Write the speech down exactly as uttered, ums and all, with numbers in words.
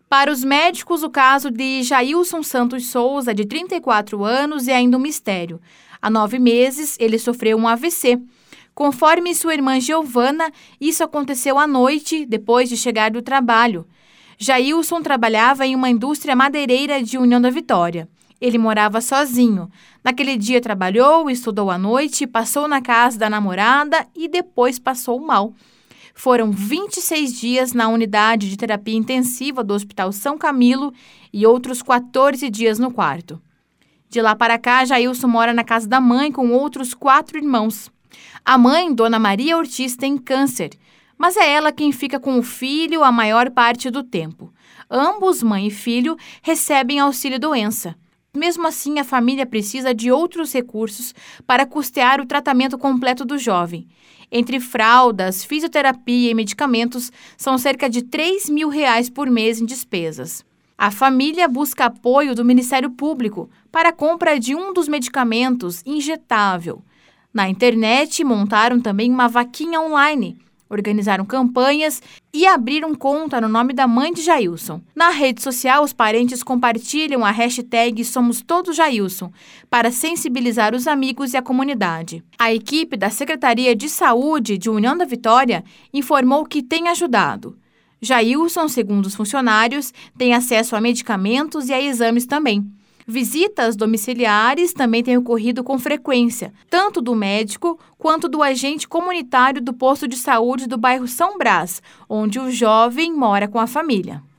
Para os médicos, o caso de Jailson Santos Souza, de trinta e quatro anos, é ainda um mistério. Há nove meses, ele sofreu um A V C. Conforme sua irmã Giovana, isso aconteceu à noite, depois de chegar do trabalho. Jailson trabalhava em uma indústria madeireira de União da Vitória. Ele morava sozinho. Naquele dia trabalhou, estudou à noite, passou na casa da namorada e depois passou mal. Foram vinte e seis dias na unidade de terapia intensiva do Hospital São Camilo e outros quatorze dias no quarto. De lá para cá, Jailson mora na casa da mãe com outros quatro irmãos. A mãe, Dona Maria Ortiz, tem câncer, mas é ela quem fica com o filho a maior parte do tempo. Ambos, mãe e filho, recebem auxílio-doença. Mesmo assim, a família precisa de outros recursos para custear o tratamento completo do jovem. Entre fraldas, fisioterapia e medicamentos, são cerca de três mil reais por mês em despesas. A família busca apoio do Ministério Público para a compra de um dos medicamentos, injetável. Na internet, montaram também uma vaquinha online, organizaram campanhas e abriram conta no nome da mãe de Jailson. Na rede social, os parentes compartilham a hashtag Somos Todos Jailson para sensibilizar os amigos e a comunidade. A equipe da Secretaria de Saúde de União da Vitória informou que tem ajudado. Jailson, segundo os funcionários, tem acesso a medicamentos e a exames também. Visitas domiciliares também têm ocorrido com frequência, tanto do médico quanto do agente comunitário do posto de saúde do bairro São Brás, onde o jovem mora com a família.